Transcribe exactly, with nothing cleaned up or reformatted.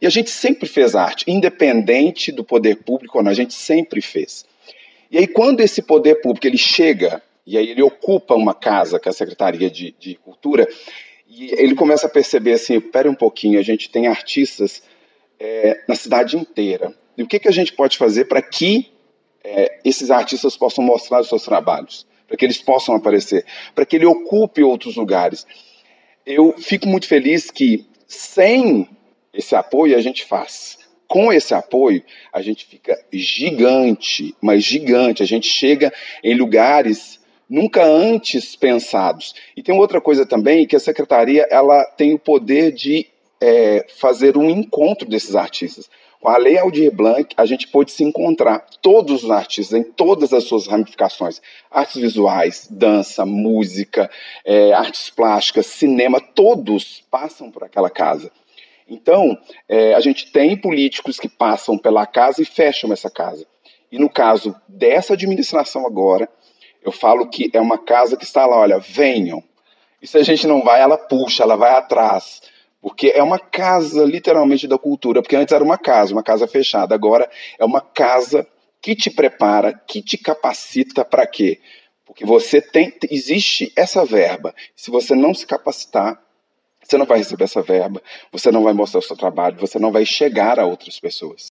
E a gente sempre fez arte, independente do poder público ou não, a gente sempre fez. E aí quando esse poder público ele chega, e aí ele ocupa uma casa, que é a Secretaria de, de Cultura, e ele começa a perceber assim, espera um pouquinho, a gente tem artistas é, na cidade inteira. E o que, que a gente pode fazer para que é, esses artistas possam mostrar os seus trabalhos? Para que eles possam aparecer, para que ele ocupe outros lugares. Eu fico muito feliz que, sem esse apoio, a gente faz. Com esse apoio, a gente fica gigante, mas gigante. A gente chega em lugares nunca antes pensados. E tem outra coisa também, que a Secretaria ela tem o poder de é, fazer um encontro desses artistas. Com a Lei Aldir Blanc, a gente pôde se encontrar, todos os artistas, em todas as suas ramificações, artes visuais, dança, música, é, artes plásticas, cinema, todos passam por aquela casa. Então, é, a gente tem políticos que passam pela casa e fecham essa casa. E no caso dessa administração agora, eu falo que é uma casa que está lá, olha, venham. E se a gente não vai, ela puxa, ela vai atrás. Porque é uma casa, literalmente, da cultura. Porque antes era uma casa, uma casa fechada. Agora é uma casa que te prepara, que te capacita para quê? Porque você tem, existe essa verba. Se você não se capacitar, você não vai receber essa verba, você não vai mostrar o seu trabalho, você não vai chegar a outras pessoas.